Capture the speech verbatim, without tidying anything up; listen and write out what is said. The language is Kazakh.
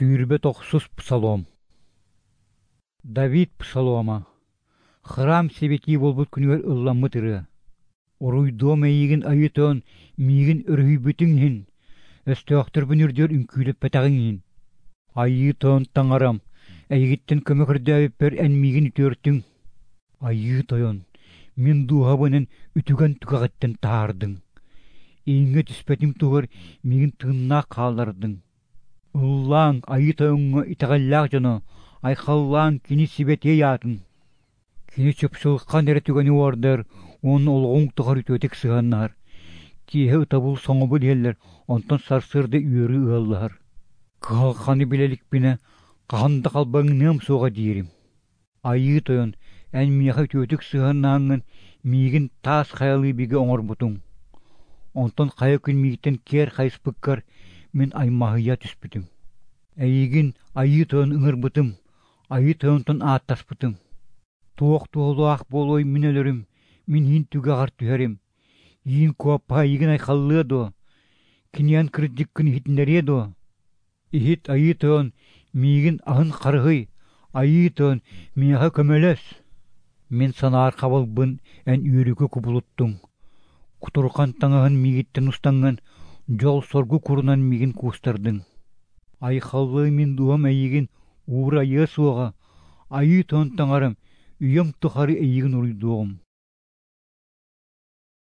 Сүүрбе тохсус псалом. Давид псалома. Храм себеки болбут күнүгөр ылламмы тыры. Оруйдоом эйигин айытон мигин өрүйбүтүңхин. Өстөктөр бүнүрдөр үнкүлөп петагыңхин. Айытон таңарам. Эйигиттен көмөкөрдөбүппер эн мигин үтөртүң. Айытойон. Мен дуhabının ütügen tükağıtten taardın. İğne tüspetim tuğur migin tığınna kağlardın. Уллаң айытоңго итагаллаах жоно айхаллаан кини сибете яатын. Кини чөпсылыккан эре түгени уордар, он олгоң тухар үтөтек сыганнар. Тиhe ытабыл соңобул еллер, онтон сарсырды үйөрү ыаллар. Кыалханы билелик бине, каханда калбаңнам суга дирим. Айытойон, эн мияха үтөтек сыганнааңын мигин таас хаялы биге оңорбутуң. Онтон кая күн мигиттен кер хайспыккар, мен аймахыя түспүтүм. Эйигин айытон ыңырбытым, айытонтон ааттаспытым. Туох туолуах болой мен өлөрүм, мен хин түгагар түһәрим. Ин куаппа игин айхаллыа до, киньян кырдик күн хитнерие до. Ихит айытон мигин ахын карыгый, айытон мияха көмөлөс. Мен санаар кабылбын эн үйрүкө кубулуттуң. Кутуркан таңаһын мигиттен устаңын, жол соргу курунан мигин кустардың. Айхаллы мен дуам эйигин ура есуага, айытон таңарым, үйем тухары эйигин уруйдуом.